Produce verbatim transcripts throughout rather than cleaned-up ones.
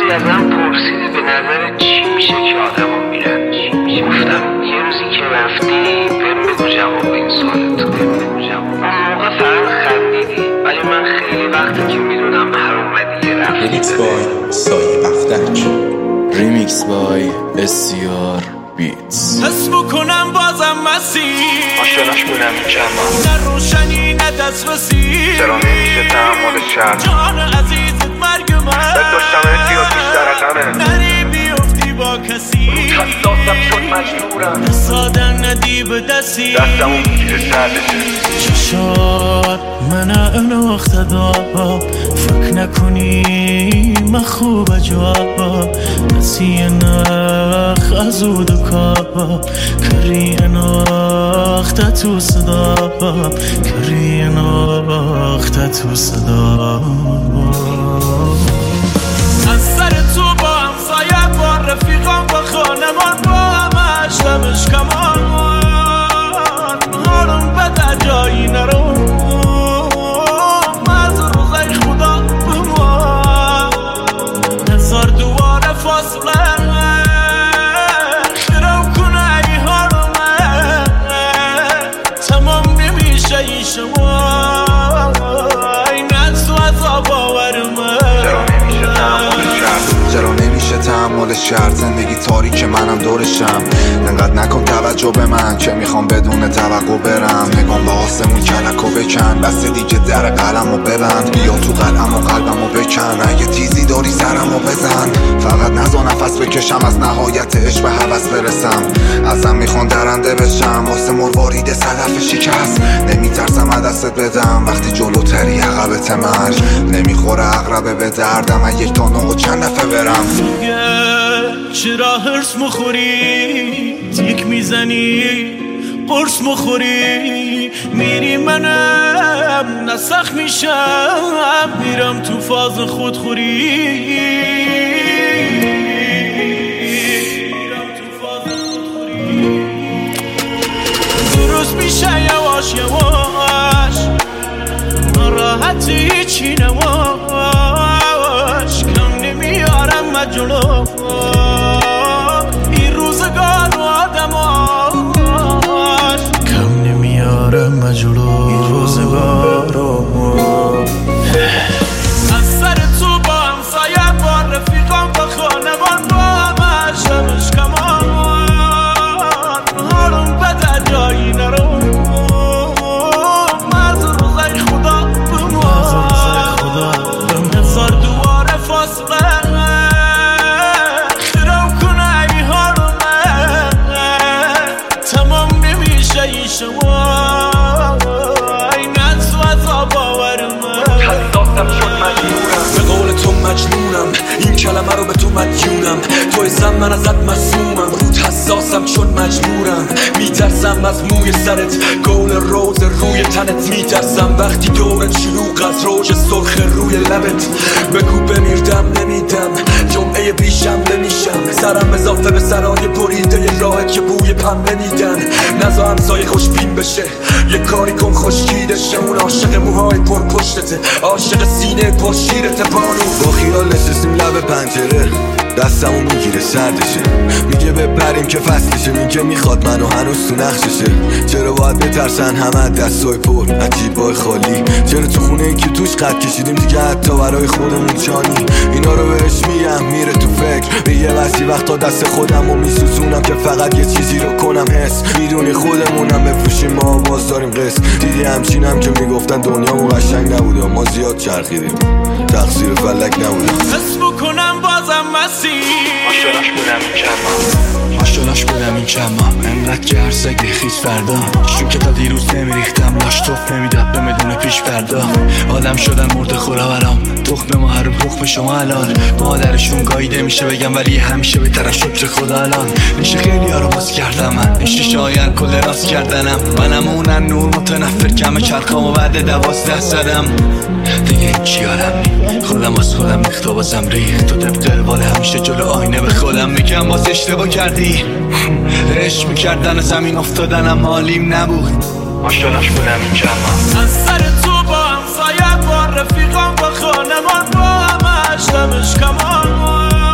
روزی ازم پرسیدی به نظر چی میشه که آدم میرن، چی میشه؟ گفتم یه روزی که رفتی بهم بگو جواب این سوالتو، بهم بگو جواب. اون موقع فقط خندیدی، ولی من خیلی وقتی که میدونم هر اومدی یه رفتی. ریمیکس بای سایه بختک، ریمیکس بای اسیار بیتس. حس بکنم بازم مسیر عاشقش بودم این جمع، نه روشنی نه دسترسی. چرا نمیشه تحمل شرم؟ جان عزیزت مرگ من بداشتم اتیاد بیشتر قمه، نری بیفتی با کسی. رو حساسم شد مجبورم ساده ندی به دستی، دستمون میگیره سردشه. چشات من اناخته دار، فکر نکنی من خوب جا نسی نخ از او دکا کری اناخته تو صدا، کری اناخته تو صدا. از سر تو با همسایه با رفیقان با خانمان با همش دمش کمان حالم بده جایی نرو مز روزای خدا بما هزار دواره فاصله شروع کنه ای حالمه تمام نمیشه ای شما این از تو عذاب آورمه. چرا نمیشه تحمل شرط؟ زندگی تاریک منم دورشم، انقدر نکن توجه به من که میخوام بدون توقع برم. نگام به آسمون کلکو بکن، بس دیگه در قلمو ببند. بیا تو قلم و قلبمو بکن، اگه تیزی داری سرمو بزن. فقط نزا نفس بکشم از نهایت عشق به هوس برسم. ازم میخوان درنده بشم واسه مروارید صدف شکست. نمیترسم دستت بدم وقتی جلوتری عقبت مرگ. نمیخوره عقربه به دردم از یک تا نه و چند دفعه برم. چرا هرس مخوری تیک میزنی قرص مخوری میری منم نسخ میشم میرم تو فاز خودخوری. درست میشه یواش یواش ناراحتی چی نواش کم نمیارم مجلو این روزگار و آدماش کم نمیارم مجلو این روزگار و از سر تو با همسایه با رفیقان با خانمان با همش دمش کمان حالم بده جایی نرو مز روزای خدا بما هزار دواره فاصله شروع کنه ای حالمه تمام نمیشه ای شما این از تو عذاب آورمه. حساسم شد مجبورم، به قول تو مجنونم، این کلمه رو به تو مدیونم. توی زن من ازت مسمومم، رود حساسم چون مجبورم. میترسم از موی سرت، گول روز روی تنت. میترسم وقتی دورت شلوغ از روج سرخ روی لبت. بگو بمیردم نمیدم، جمعه بیشم نمیشم. سرم اضافه به سرای بریده ی راهت که بوی پنبه میدن. نزا همسایه خوشبین بشه، یه کاری کن خوشگیدشه. اون عاشق موهای پر پشتته، عاشق سینه پر شیرته بانو. با خیال نشستیم لب پنجره، دستمو میگیره سردشه. میگه بپریم که فصلشه، میگه میخواد منو هنوز تو نقششه. چرا باید بترسن همه دستای پر عجیبای خالی؟ چرا تو خونه ای که توش قد کشیدیم دیگه حتی برای خودمون چانی؟ اینا رو بهش میگم میره تو فکر، میگه وقتی وقتا دست خودمو میسوزونم که فقط یه چیزی رو کنم حس. میدونی خودمونم بفروشیم ما باز داریم قصد. دیدی همچینم که میگفتن دنیامون قشنگ نبوده، ما زیاد چرخیدیم تقصیر فلک نبوده. حس بکنم بازم مسیر عاشقش بودم این جمع، عاشقش بودم این جمع، انقدر که هر سگه خیز فردا. چون که تا دیروز نمیریختم لاش توف نمیداد به مدونه پیش فردا. آدم شدن مرد خورا برام، تخم ما هر تخم شما الان. مادرشون گاییده میشه بگم ولی همیشه به طرف شکر خدا الان. نیشه خیلی ها رو باز کردم من، نیشه شاید کل راست کردنم. منم اونن نور متنفر کم چرخام و بعد دوازده زدم دیگه این چی آرم نی خودم از خودم ریخت و بازم ریخت. تو طبق الوال همیشه جلو آینه به خودم میگم باز اشتباه کردی. عشق میکردن زمین افتادنم حالیم نبود. عاشقش بودم این جمع، از سر تو با همسایه با رفیقان با خانمان با همش دمش کمان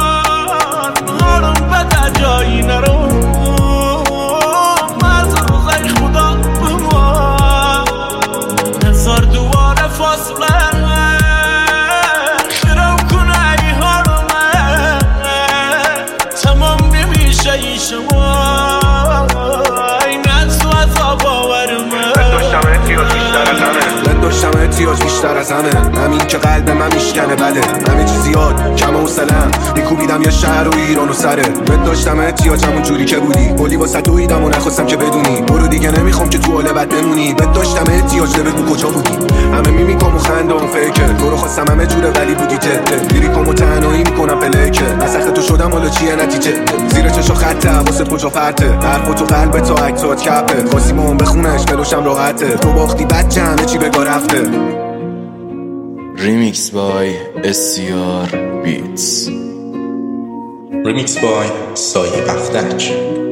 بیشتر از همه، همین که قلب من میشکنه بده، همه چی زیاد کم حوصله‌ام، میکوبیدم یه شهر و ایران و سره، بهت داشتم احتیاج همون جوری که بودی، کلی واسه دویدم و نخواستم که بدونی، برو دیگه نمیخوام که تو حال بد بمونی، بهت داشتم احتیاج بگو کجا بودی، همه میمیکم و خندم فیکه، تو رو خواستم همه جوره ولی بودی جده، لیریکم و تنهایی میکنم پلیکه، از تو شدم حالا چیه نتیجه، زیر چشا خطه واسه کجا فرته، حرف تو قلب تو عکسات کپه، خواستی با هم بخونش دلوشم راحته، تو باختی بچه همه چی بگاه رفته. ریمیکس بای اسیار بیتس، ریمیکس بای سایه افتک.